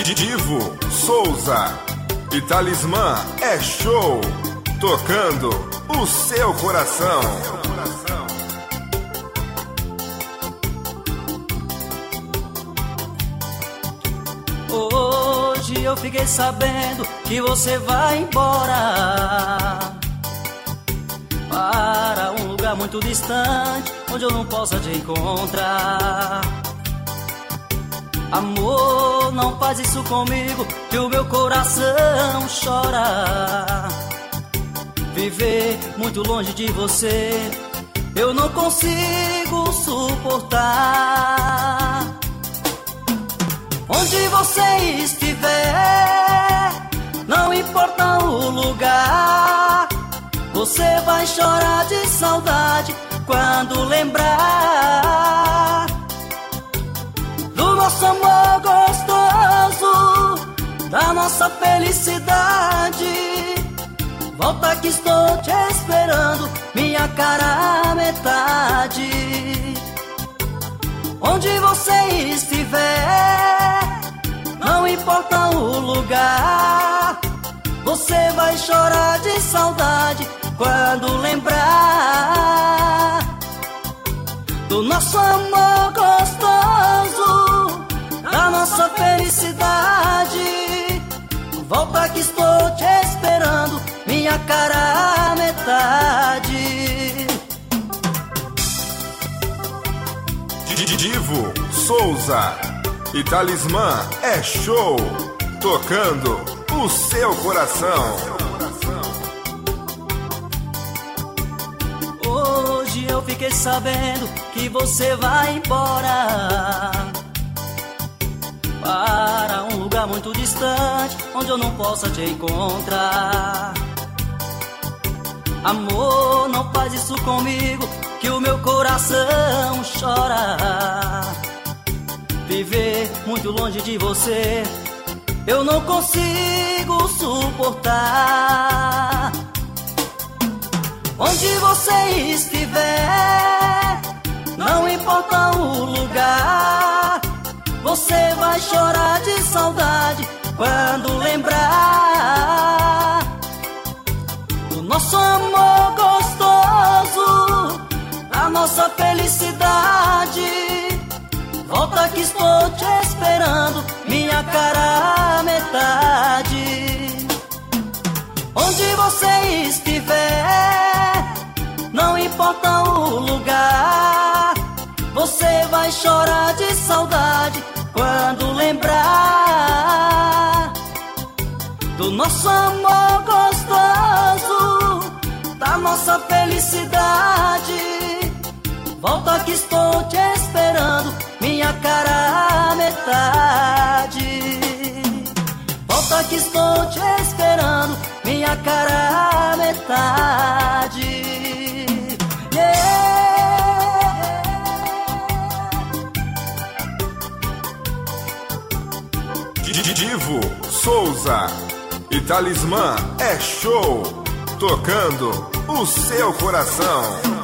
Divo Souza e Talismã é show, tocando o seu coração. Hoje eu fiquei sabendo que você vai embora para um lugar muito distante, onde eu não possa te encontrar. Amor, não faz isso comigo, que o meu coração chora. Viver muito longe de você, eu não consigo suportar. Onde você estiver, não importa o lugar, você vai chorar de saudade quando lembrar do nosso amor gostoso, da nossa felicidade. Volta que estou te esperando, minha cara metade. Onde você estiver, não importa o lugar, você vai chorar de saudade quando lembrar do nosso amor gostoso, da nossa felicidade. Volta que estou te esperando, minha cara metade. Divo Souza e Talismã é show, tocando o seu coração. Hoje eu fiquei sabendo que você vai embora para um lugar muito distante, onde eu não possa te encontrar. Amor, não faz isso comigo, que o meu coração chora. Viver muito longe de você, eu não consigo suportar. Onde você estiver, não importa o lugar, você vai chorar de saudade quando lembrar do nosso amor gostoso, da nossa felicidade. Volta que estou te esperando, minha cara metade. Onde você estiver, não importa o lugar, você vai chorar de saudade quando lembrar do nosso amor gostoso, da nossa felicidade. Volta que estou te esperando, minha cara metade. Volta que estou te esperando, minha cara metade. Divo Souza e Talismã é show, tocando o seu coração.